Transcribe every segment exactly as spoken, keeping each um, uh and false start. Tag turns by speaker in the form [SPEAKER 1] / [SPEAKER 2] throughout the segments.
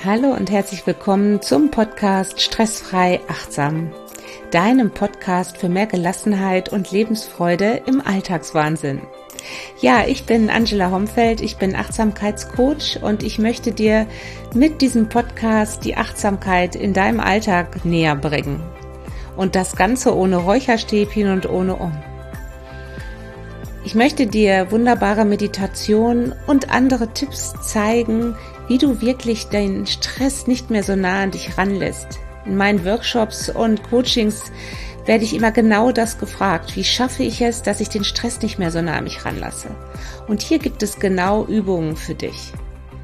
[SPEAKER 1] Hallo und herzlich willkommen zum Podcast Stressfrei Achtsam, deinem Podcast für mehr Gelassenheit und Lebensfreude im Alltagswahnsinn. Ja, ich bin Angela Homfeld, ich bin Achtsamkeitscoach und ich möchte dir mit diesem Podcast die Achtsamkeit in deinem Alltag näher bringen. Und das Ganze ohne Räucherstäbchen und ohne Um. Ich möchte dir wunderbare Meditationen und andere Tipps zeigen, wie du wirklich deinen Stress nicht mehr so nah an dich ranlässt. In meinen Workshops und Coachings werde ich immer genau das gefragt. Wie schaffe ich es, dass ich den Stress nicht mehr so nah an mich ranlasse? Und hier gibt es genau Übungen für dich.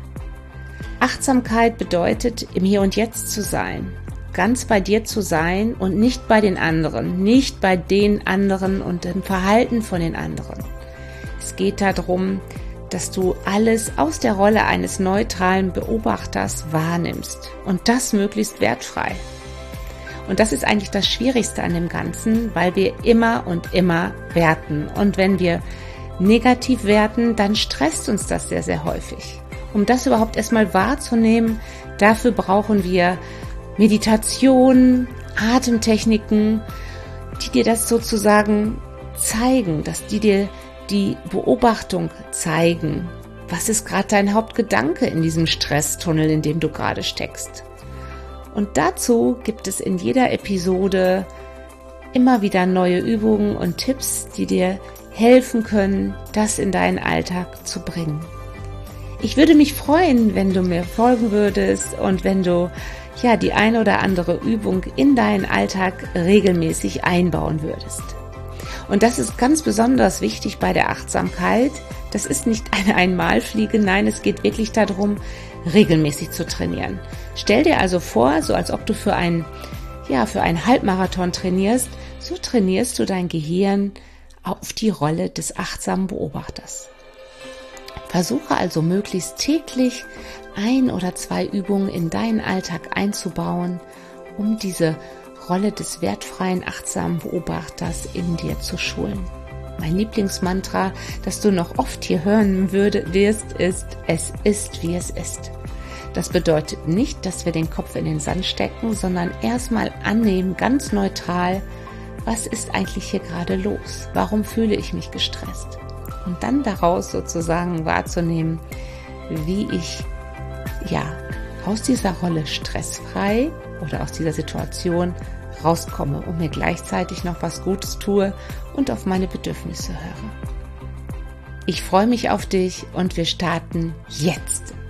[SPEAKER 1] Achtsamkeit bedeutet, im Hier und Jetzt zu sein. Ganz bei dir zu sein und nicht bei den anderen. Nicht bei den anderen und dem Verhalten von den anderen. Es geht darum, dass du alles aus der Rolle eines neutralen Beobachters wahrnimmst und das möglichst wertfrei. Und das ist eigentlich das Schwierigste an dem Ganzen, weil wir immer und immer werten. Und wenn wir negativ werten, dann stresst uns das sehr, sehr häufig. Um das überhaupt erstmal wahrzunehmen, dafür brauchen wir Meditation, Atemtechniken, die dir das sozusagen zeigen, dass die dir die Beobachtung zeigen. Was ist gerade dein Hauptgedanke in diesem Stresstunnel, in dem du gerade steckst? Und dazu gibt es in jeder Episode immer wieder neue Übungen und Tipps, die dir helfen können, das in deinen Alltag zu bringen. Ich würde mich freuen, wenn du mir folgen würdest und wenn du ja die eine oder andere Übung in deinen Alltag regelmäßig einbauen würdest. Und das ist ganz besonders wichtig bei der Achtsamkeit. Das ist nicht eine Einmalfliege, nein, es geht wirklich darum, regelmäßig zu trainieren. Stell dir also vor, so als ob du für einen, ja, für einen Halbmarathon trainierst, so trainierst du dein Gehirn auf die Rolle des achtsamen Beobachters. Versuche also möglichst täglich ein oder zwei Übungen in deinen Alltag einzubauen, um diese Rolle des wertfreien, achtsamen Beobachters in dir zu schulen. Mein Lieblingsmantra, das du noch oft hier hören würde, wirst, ist, es ist, wie es ist. Das bedeutet nicht, dass wir den Kopf in den Sand stecken, sondern erstmal annehmen, ganz neutral, was ist eigentlich hier gerade los? Warum fühle ich mich gestresst? Und dann daraus sozusagen wahrzunehmen, wie ich, ja, aus dieser Rolle stressfrei oder aus dieser Situation rauskomme und mir gleichzeitig noch was Gutes tue und auf meine Bedürfnisse höre. Ich freue mich auf dich und wir starten jetzt.